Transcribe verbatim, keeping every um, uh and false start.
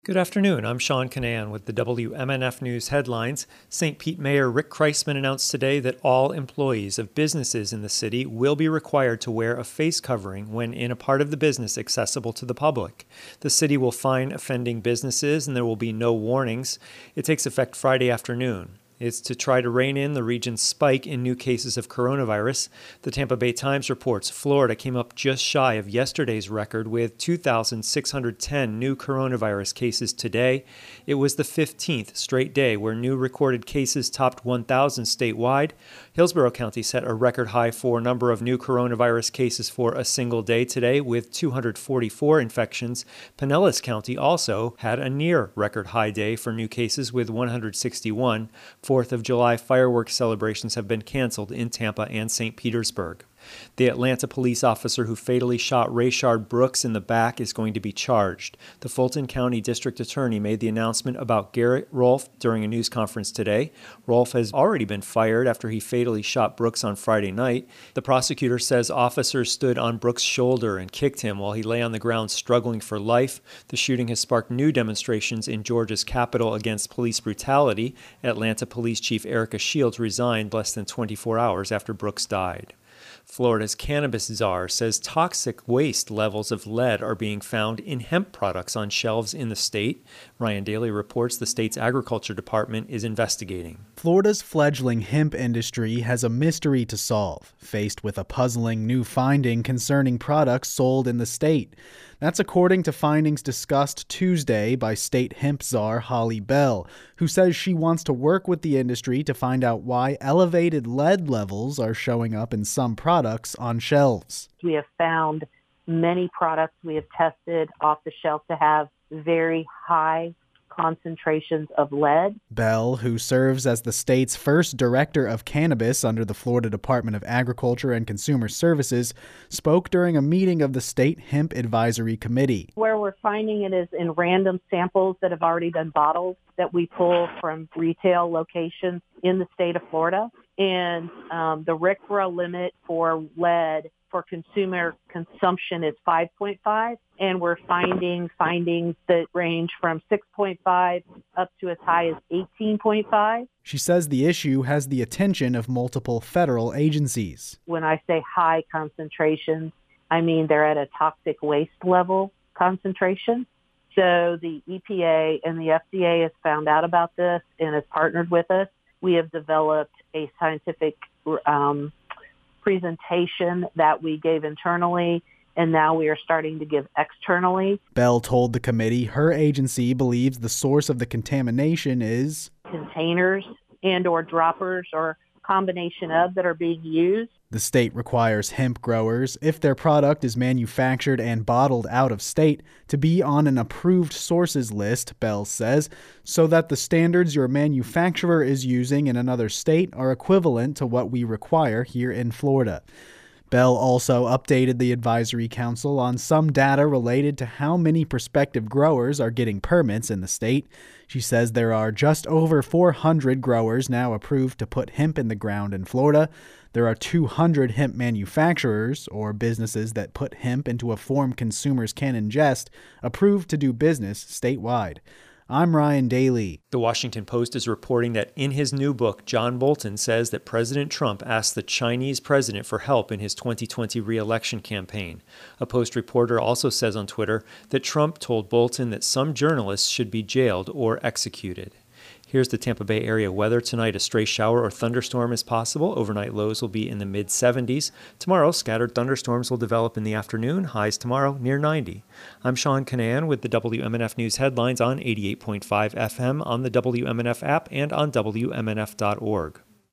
Good afternoon. I'm Sean Canan with the W M N F News headlines. Saint Pete Mayor Rick Kreisman announced today that all employees of businesses in the city will be required to wear a face covering when in a part of the business accessible to the public. The city will fine offending businesses and there will be no warnings. It takes effect Friday afternoon. It's to try to rein in the region's spike in new cases of coronavirus. The Tampa Bay Times reports Florida came up just shy of yesterday's record with two thousand six hundred ten new coronavirus cases today. It was the fifteenth straight day where new recorded cases topped one thousand statewide. Hillsborough County set a record high for number of new coronavirus cases for a single day today with two hundred forty-four infections. Pinellas County also had a near record high day for new cases with one hundred sixty-one. fourth of July fireworks celebrations have been canceled in Tampa and Saint Petersburg. The Atlanta police officer who fatally shot Rayshard Brooks in the back is going to be charged. The Fulton County District Attorney made the announcement about Garrett Rolfe during a news conference today. Rolfe has already been fired after he fatally shot Brooks on Friday night. The prosecutor says officers stood on Brooks' shoulder and kicked him while he lay on the ground struggling for life. The shooting has sparked new demonstrations in Georgia's capital against police brutality. Atlanta Police Chief Erica Shields resigned less than twenty-four hours after Brooks died. Florida's cannabis czar says toxic waste levels of lead are being found in hemp products on shelves in the state. Ryan Daly reports the state's agriculture department is investigating. Florida's fledgling hemp industry has a mystery to solve, faced with a puzzling new finding concerning products sold in the state. That's according to findings discussed Tuesday by state hemp czar Holly Bell, who says she wants to work with the industry to find out why elevated lead levels are showing up in some products on shelves. We have found many products we have tested off the shelf to have very high concentrations of lead. Bell, who serves as the state's first director of cannabis under the Florida Department of Agriculture and Consumer Services, spoke during a meeting of the State Hemp Advisory Committee. Where we're finding it is in random samples that have already been bottled that we pull from retail locations in the state of Florida. And um, the R C R A limit for lead for consumer consumption is five point five, and we're finding findings that range from six point five up to as high as eighteen point five. She says the issue has the attention of multiple federal agencies. When I say high concentrations, I mean they're at a toxic waste level concentration. So the E P A and the F D A has found out about this and has partnered with us. We have developed a scientific um, presentation that we gave internally, and now we are starting to give externally. Bell told the committee her agency believes the source of the contamination is containers and or droppers or combination of that are being used. The state requires hemp growers, if their product is manufactured and bottled out of state, to be on an approved sources list, Bell says, so that the standards your manufacturer is using in another state are equivalent to what we require here in Florida. Bell also updated the advisory council on some data related to how many prospective growers are getting permits in the state. She says there are just over four hundred growers now approved to put hemp in the ground in Florida. There are two hundred hemp manufacturers, or businesses that put hemp into a form consumers can ingest, approved to do business statewide. I'm Ryan Daly. The Washington Post is reporting that in his new book, John Bolton says that President Trump asked the Chinese president for help in his twenty twenty re-election campaign. A Post reporter also says on Twitter that Trump told Bolton that some journalists should be jailed or executed. Here's the Tampa Bay area weather. Tonight, a stray shower or thunderstorm is possible. Overnight lows will be in the mid seventies. Tomorrow, scattered thunderstorms will develop in the afternoon. Highs tomorrow near ninety. I'm Sean Canan with the W M N F News headlines on eighty-eight point five F M, on the W M N F app, and on W M N F dot org.